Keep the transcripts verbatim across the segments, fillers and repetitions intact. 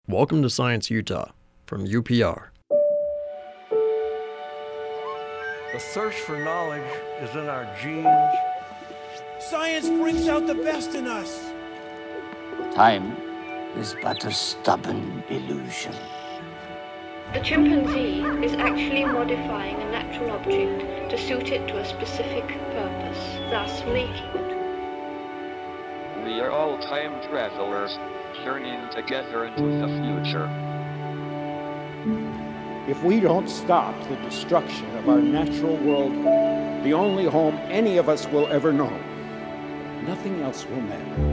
Welcome to Science Utah from U P R. The thirst for knowledge is in our genes. Science brings out the best in us. Time is but a stubborn illusion. The chimpanzee is actually modifying a natural object to suit it to a specific purpose, thus making it. We are all time travelers, journeying together into the future. If we don't stop the destruction of our natural world, the only home any of us will ever know, nothing else will matter.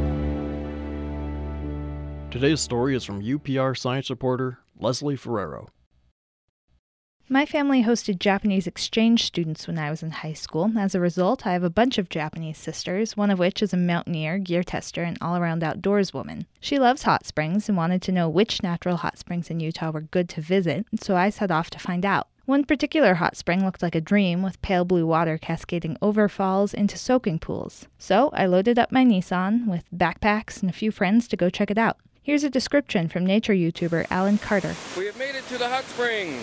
Today's story is from U P R science reporter Leslie Ferrero. My family hosted Japanese exchange students when I was in high school. As a result, I have a bunch of Japanese sisters, one of which is a mountaineer, gear tester, and all-around outdoors woman. She loves hot springs and wanted to know which natural hot springs in Utah were good to visit, so I set off to find out. One particular hot spring looked like a dream, with pale blue water cascading over falls into soaking pools. So I loaded up my Nissan with backpacks and a few friends to go check it out. Here's a description from nature YouTuber Alan Carter. We have made it to the hot springs.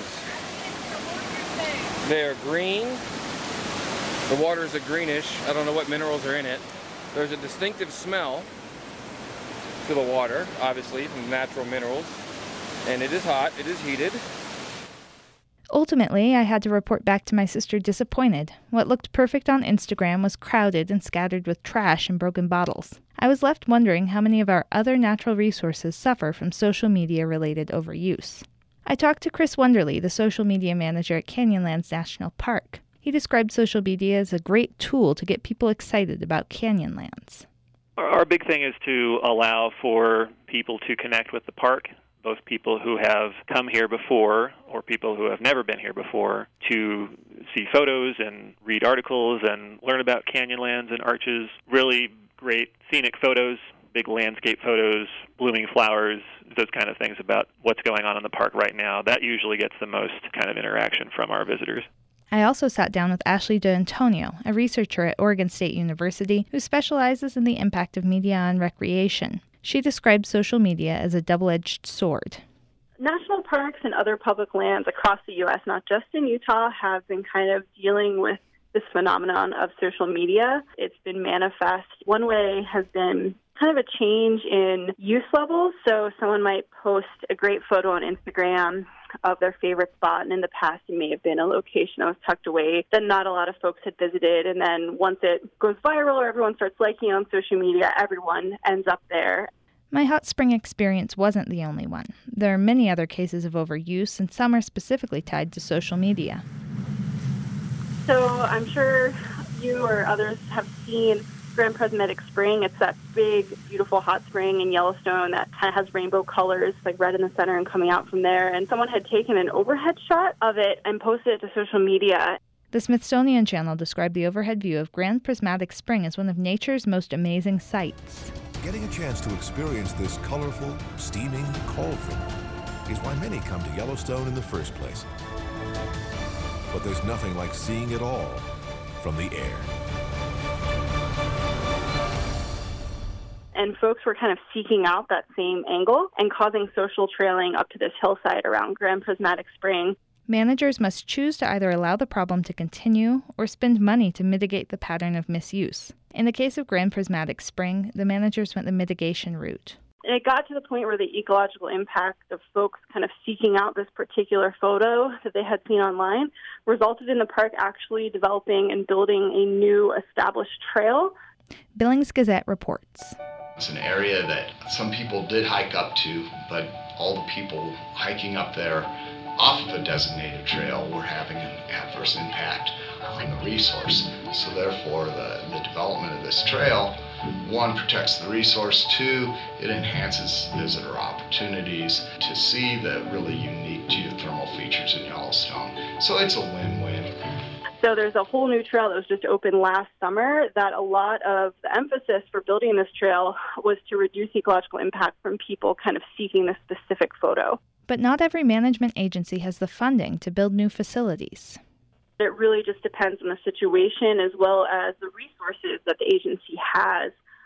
They are green. The water is a greenish. I don't know what minerals are in it. There's a distinctive smell to the water, obviously, from natural minerals. And it is hot. It is heated. Ultimately, I had to report back to my sister disappointed. What looked perfect on Instagram was crowded and scattered with trash and broken bottles. I was left wondering how many of our other natural resources suffer from social media-related overuse. I talked to Chris Wonderly, the social media manager at Canyonlands National Park. He described social media as a great tool to get people excited about Canyonlands. Our big thing is to allow for people to connect with the park, both people who have come here before or people who have never been here before, to see photos and read articles and learn about Canyonlands and arches. Really great scenic photos, big landscape photos, blooming flowers, those kind of things about what's going on in the park right now. That usually gets the most kind of interaction from our visitors. I also sat down with Ashley D'Antonio, a researcher at Oregon State University who specializes in the impact of media on recreation. She described social media as a double-edged sword. National parks and other public lands across the U S, not just in Utah, have been kind of dealing with this phenomenon of social media. It's been manifest. One way has been kind of a change in use levels. So someone might post a great photo on Instagram of their favorite spot, and in the past it may have been a location that was tucked away that not a lot of folks had visited, and then once it goes viral or everyone starts liking it on social media, everyone ends up there. My hot spring experience wasn't the only one. There are many other cases of overuse, and some are specifically tied to social media. So I'm sure you or others have seen Grand Prismatic Spring. It's that big, beautiful hot spring in Yellowstone that kind of has rainbow colors, like red in the center and coming out from there. And someone had taken an overhead shot of it and posted it to social media. The Smithsonian Channel described the overhead view of Grand Prismatic Spring as one of nature's most amazing sights. Getting a chance to experience this colorful, steaming cauldron is why many come to Yellowstone in the first place. But there's nothing like seeing it all from the air. And folks were kind of seeking out that same angle and causing social trailing up to this hillside around Grand Prismatic Spring. Managers must choose to either allow the problem to continue or spend money to mitigate the pattern of misuse. In the case of Grand Prismatic Spring, the managers went the mitigation route. And it got to the point where the ecological impact of folks kind of seeking out this particular photo that they had seen online resulted in the park actually developing and building a new established trail. Billings Gazette reports. It's an area that some people did hike up to, but all the people hiking up there off of a designated trail were having an adverse impact on the resource. So therefore, the, the development of this trail, one, protects the resource, two, it enhances visitor opportunities to see the really unique geothermal features in Yellowstone. So it's a win-win. So there's a whole new trail that was just opened last summer that a lot of the emphasis for building this trail was to reduce ecological impact from people kind of seeking this specific photo. But not every management agency has the funding to build new facilities. It really just depends on the situation as well as the resources that the agency has.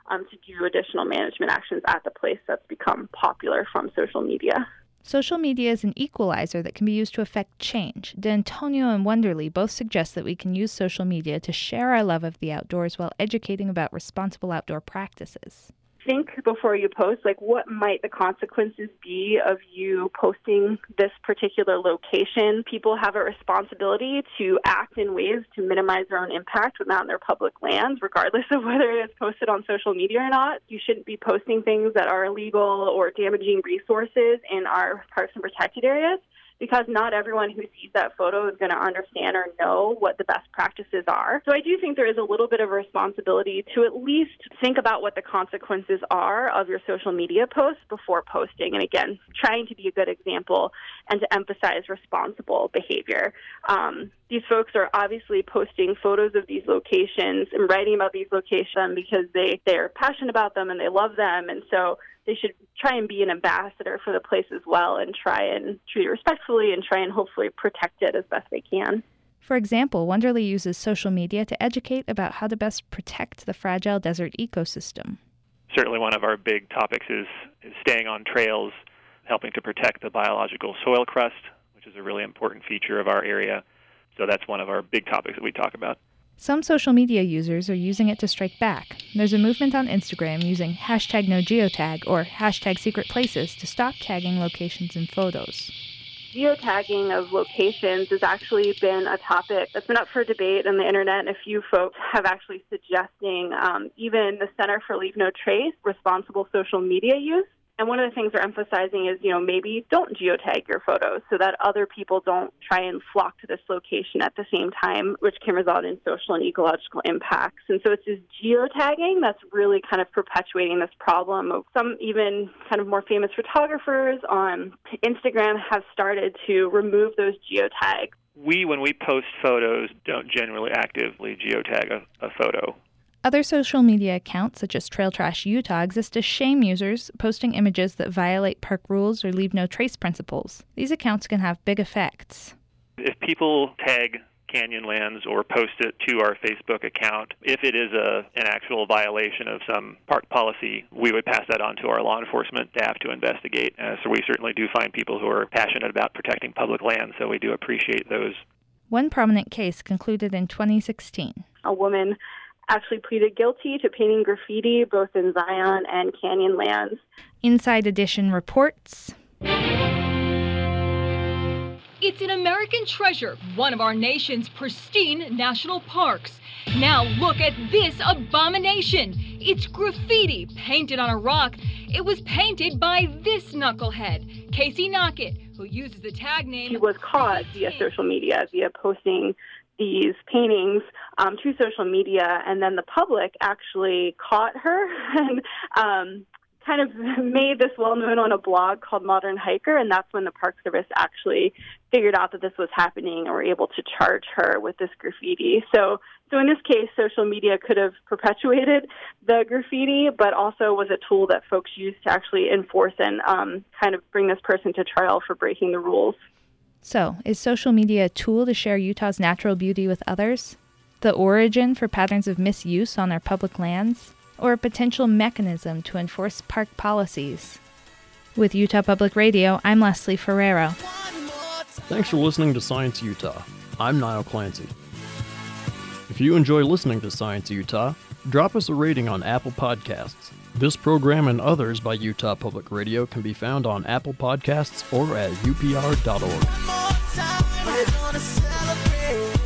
um, to do additional management actions at the place that's become popular from social media. Social media is an equalizer that can be used to affect change. D'Antonio and Wonderly both suggest that we can use social media to share our love of the outdoors while educating about responsible outdoor practices. Think before you post, like what might the consequences be of you posting this particular location? People have a responsibility to act in ways to minimize their own impact when out in their public lands, regardless of whether it's posted on social media or not. You shouldn't be posting things that are illegal or damaging resources in our parks and protected areas, because not everyone who sees that photo is going to understand or know what the best practices are. So I do think there is a little bit of a responsibility to at least think about what the consequences are of your social media posts before posting. And again, trying to be a good example and to emphasize responsible behavior. Um, these folks are obviously posting photos of these locations and writing about these locations because they, they're passionate about them and they love them. And so they should try and be an ambassador for the place as well and try and treat it respectfully and try and hopefully protect it as best they can. For example, Wonderly uses social media to educate about how to best protect the fragile desert ecosystem. Certainly one of our big topics is, is staying on trails, helping to protect the biological soil crust, which is a really important feature of our area. So that's one of our big topics that we talk about. Some social media users are using it to strike back. There's a movement on Instagram using hashtag no geotag or hashtag secret places to stop tagging locations in photos. Geotagging of locations has actually been a topic that's been up for debate on the internet, and a few folks have actually suggesting um, even the Center for Leave No Trace, responsible social media use. And one of the things they're emphasizing is, you know, maybe don't geotag your photos so that other people don't try and flock to this location at the same time, which can result in social and ecological impacts. And so it's this geotagging that's really kind of perpetuating this problem. Some even kind of more famous photographers on Instagram have started to remove those geotags. We, when we post photos, don't generally actively geotag a, a photo. Other social media accounts, such as Trail Trash Utah, exist to shame users posting images that violate park rules or leave no trace principles. These accounts can have big effects. If people tag Canyonlands or post it to our Facebook account, if it is a an actual violation of some park policy, we would pass that on to our law enforcement staff to investigate. Uh, so we certainly do find people who are passionate about protecting public land, so we do appreciate those. One prominent case concluded in twenty sixteen. A woman actually pleaded guilty to painting graffiti both in Zion and Canyonlands. Inside Edition reports. It's an American treasure, one of our nation's pristine national parks. Now look at this abomination. It's graffiti painted on a rock. It was painted by this knucklehead, Casey Knockett, who uses the tag name... She was caught via social media, via posting these paintings um, to social media, and then the public actually caught her and um, kind of made this well known on a blog called Modern Hiker, and that's when the Park Service actually figured out that this was happening and were able to charge her with this graffiti. So, so in this case, social media could have perpetuated the graffiti, but also was a tool that folks used to actually enforce and um, kind of bring this person to trial for breaking the rules. So, is social media a tool to share Utah's natural beauty with others? The origin for patterns of misuse on our public lands? Or a potential mechanism to enforce park policies? With Utah Public Radio, I'm Leslie Ferrero. Thanks for listening to Science Utah. I'm Niall Clancy. If you enjoy listening to Science Utah, drop us a rating on Apple Podcasts. This program and others by Utah Public Radio can be found on Apple Podcasts or at U P R dot org.